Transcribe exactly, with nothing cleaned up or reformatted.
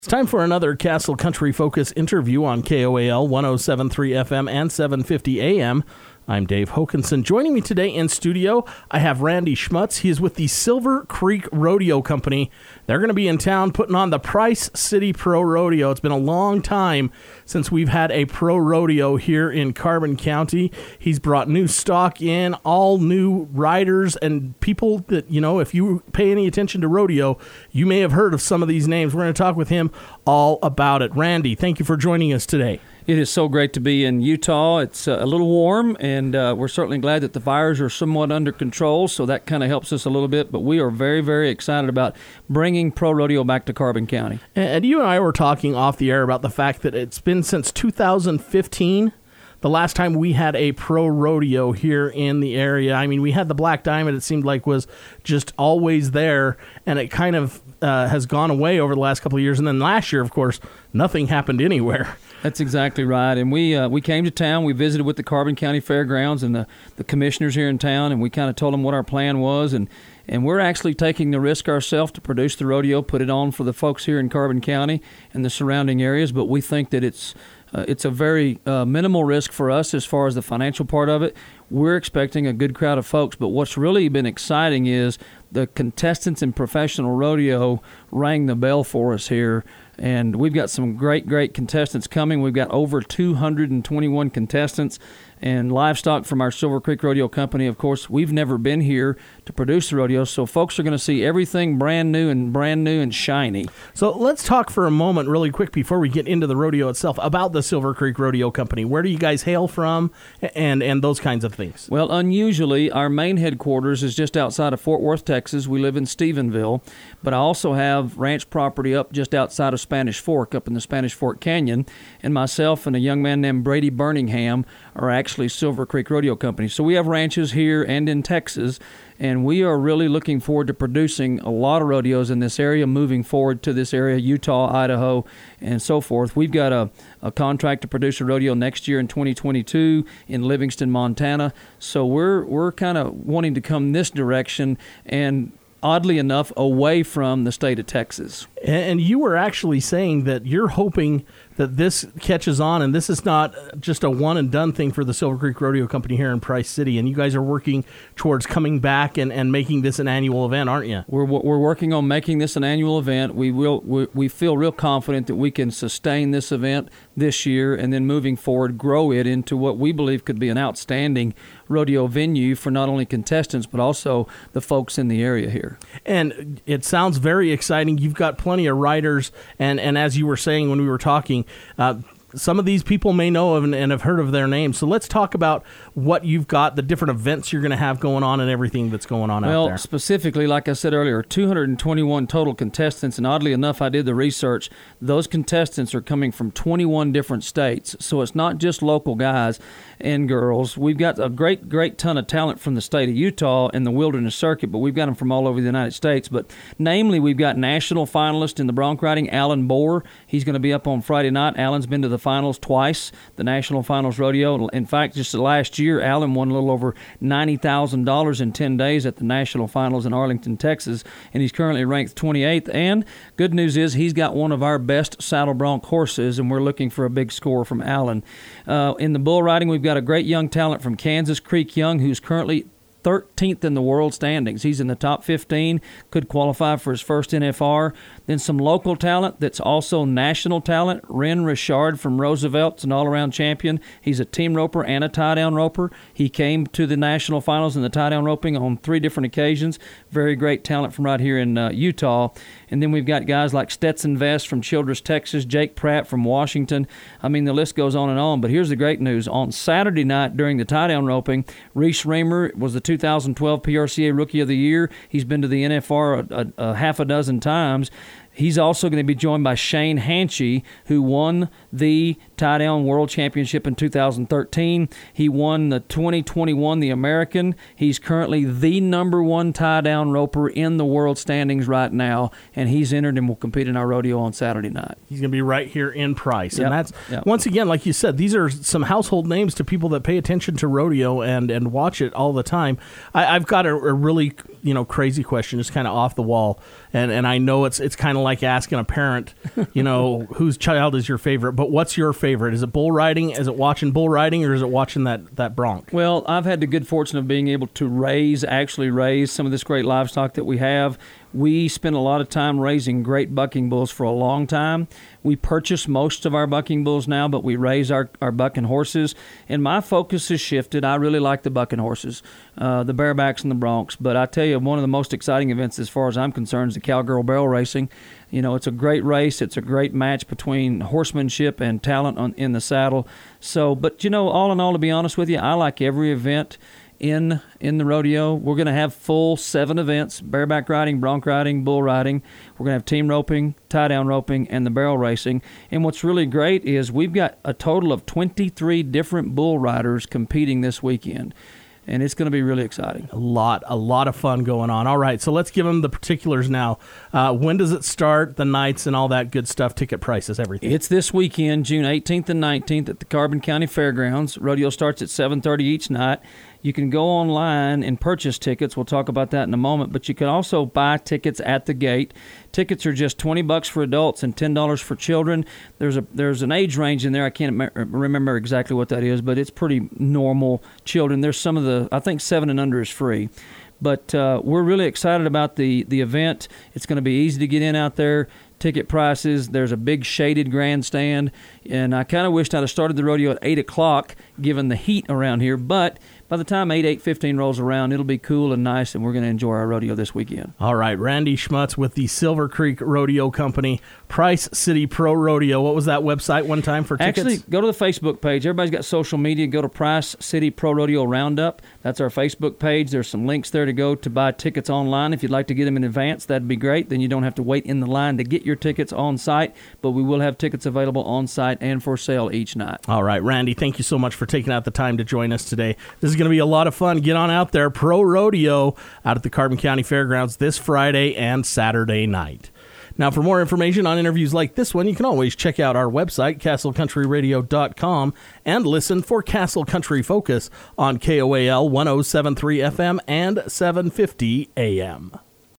It's time for another Castle Country Focus interview on K O A L one oh seven point three F M and seven fifty A M. I'm Dave Hokanson. Joining me today in studio, I have Randy Schmutz. He is with the Silver Creek Rodeo Company. They're going to be in town putting on the Price City Pro Rodeo. It's been a long time since we've had a pro rodeo here in Carbon County. He's brought new stock in, all new riders and people that, you know, if you pay any attention to rodeo, you may have heard of some of these names. We're going to talk with him all about it. Randy, thank you for joining us today. It is so great to be in Utah. It's uh, a little warm, and uh, we're certainly glad that the fires are somewhat under control, so that kind of helps us a little bit. But we are very, very excited about bringing pro rodeo back to Carbon County. And you and I were talking off the air about the fact that it's been since two thousand fifteen, the last time we had a pro rodeo here in the area. I mean, we had the Black Diamond, it seemed like was just always there, and it kind of uh, has gone away over the last couple of years. And then last year, of course, nothing happened anywhere. That's exactly right. And we uh, we came to town. We visited with the Carbon County Fairgrounds and the, the commissioners here in town, and we kind of told them what our plan was. And, and we're actually taking the risk ourselves to produce the rodeo, put it on for the folks here in Carbon County and the surrounding areas. But we think that it's uh, it's a very uh, minimal risk for us as far as the financial part of it. We're expecting a good crowd of folks. But what's really been exciting is the contestants in professional rodeo rang the bell for us here. And we've got some great, great contestants coming. We've got over two hundred twenty-one contestants and livestock from our Silver Creek Rodeo Company. Of course, we've never been here to produce the rodeo, so folks are going to see everything brand new and brand new and shiny. So let's talk for a moment really quick before we get into the rodeo itself about the Silver Creek Rodeo Company. Where do you guys hail from and, and those kinds of things? Well, unusually, our main headquarters is just outside of Fort Worth, Texas. We live in Stephenville, but I also have ranch property up just outside of Spanish Fork, up in the Spanish Fork Canyon, and myself and a young man named Brady Birmingham are actually Silver Creek Rodeo Company. So we have ranches here and in Texas, and we are really looking forward to producing a lot of rodeos in this area, moving forward to this area, Utah, Idaho, and so forth. We've got a, a contract to produce a rodeo next year in twenty twenty-two in Livingston, Montana. So we're we're kind of wanting to come this direction and, oddly enough, away from the state of Texas. And you were actually saying that you're hoping that this catches on, and this is not just a one-and-done thing for the Silver Creek Rodeo Company here in Price City, and you guys are working towards coming back and, and making this an annual event, aren't you? We're we're working on making this an annual event. We will we, we feel real confident that we can sustain this event this year and then moving forward grow it into what we believe could be an outstanding rodeo venue for not only contestants but also the folks in the area here. And it sounds very exciting. You've got plenty of riders, and, and as you were saying when we were talking, uh, some of these people may know of and, and have heard of their names. So let's talk about what you've got, the different events you're going to have going on and everything that's going on well, out there. Well, specifically, like I said earlier, two hundred twenty-one total contestants, and oddly enough, I did the research. Those contestants are coming from twenty-one different states, so it's not just local guys and girls. We've got a great, great ton of talent from the state of Utah and the Wilderness Circuit, but we've got them from all over the United States. But namely, we've got national finalist in the bronc riding, Alan Bohr. He's going to be up on Friday night. Alan's been to the finals twice, the national finals rodeo. In fact, just last year, Alan won a little over ninety thousand dollars in ten days at the national finals in Arlington, Texas, and he's currently ranked twenty-eighth. And good news is he's got one of our best saddle bronc horses, and we're looking for a big score from Alan. Uh, in the bull riding, we've got a great young talent from Kansas, Creek Young, who's currently thirteenth in the world standings. He's in the top fifteen, could qualify for his first N F R. Then some local talent that's also national talent. Ren Richard from Roosevelt's an all-around champion. He's a team roper and a tie-down roper. He came to the national finals in the tie-down roping on three different occasions. Very great talent from right here in uh, Utah. And then we've got guys like Stetson Vest from Childress, Texas, Jake Pratt from Washington. I mean, the list goes on and on. But here's the great news. On Saturday night during the tie-down roping, Reese Raymer was the two thousand twelve P R C A Rookie of the Year. He's been to the N F R a, a, a half a dozen times. He's also going to be joined by Shane Hanchy, who won the tie-down world championship in two thousand thirteen. He won the twenty twenty-one the American. He's currently the number one tie-down roper in the world standings right now, and he's entered and will compete in our rodeo on Saturday night. He's going to be right here in Price. Yep. And that's, yep. once again, like you said, these are some household names to people that pay attention to rodeo and, and watch it all the time. I, I've got a, a really, you know, crazy question, just kind of off the wall, and, and I know it's it's kind of like like asking a parent, you know, whose child is your favorite, but what's your favorite? Is it bull riding? Is it watching bull riding, or is it watching that, that bronc? Well, I've had the good fortune of being able to raise, actually raise some of this great livestock that we have. We spend a lot of time raising great bucking bulls for a long time. We purchase most of our bucking bulls now, but we raise our, our bucking horses. And my focus has shifted. I really like the bucking horses, uh, the barebacks and the broncs. But I tell you, one of the most exciting events as far as I'm concerned is the Cowgirl Barrel Racing. You know, it's a great race. It's a great match between horsemanship and talent on, in the saddle. So, but, you know, all in all, to be honest with you, I like every event in in the rodeo. We're going to have full seven events: bareback riding, bronc riding, bull riding. We're going to have team roping, tie-down roping, and the barrel racing. And what's really great is we've got a total of twenty-three different bull riders competing this weekend. And it's going to be really exciting. A lot, a lot of fun going on. All right, so let's give them the particulars now. Uh, when does it start, the nights, and all that good stuff, ticket prices, everything? It's this weekend, June eighteenth and nineteenth at the Carbon County Fairgrounds. Rodeo starts at seven thirty each night. You can go online and purchase tickets. We'll talk about that in a moment. But you can also buy tickets at the gate. Tickets are just twenty bucks for adults and ten dollars for children. There's a there's an age range in there. I can't remember exactly what that is, but it's pretty normal children. There's some of the, I think seven and under is free. But uh, we're really excited about the, the event. It's going to be easy to get in out there. Ticket prices, there's a big shaded grandstand, and I kind of wished I'd have started the rodeo at eight o'clock given the heat around here, but by the time eight, eight fifteen rolls around, it'll be cool and nice, and we're going to enjoy our rodeo this weekend. All right, Randy Schmutz with the Silver Creek Rodeo Company, Price City Pro Rodeo. What was that website one time for tickets? Actually, go to the Facebook page. Everybody's got social media. Go to Price City Pro Rodeo Roundup. That's our Facebook page. There's some links there to go to buy tickets online. If you'd like to get them in advance, that'd be great. Then you don't have to wait in the line to get your tickets on site, but we will have tickets available on site and for sale each night. All right, Randy, thank you so much for taking out the time to join us today. This is going to be a lot of fun. Get on out there. Pro Rodeo out at the Carbon County Fairgrounds this Friday and Saturday night. Now, for more information on interviews like this one, you can always check out our website, castle country radio dot com, and listen for Castle Country Focus on K O A L one oh seven point three F M and seven fifty A M.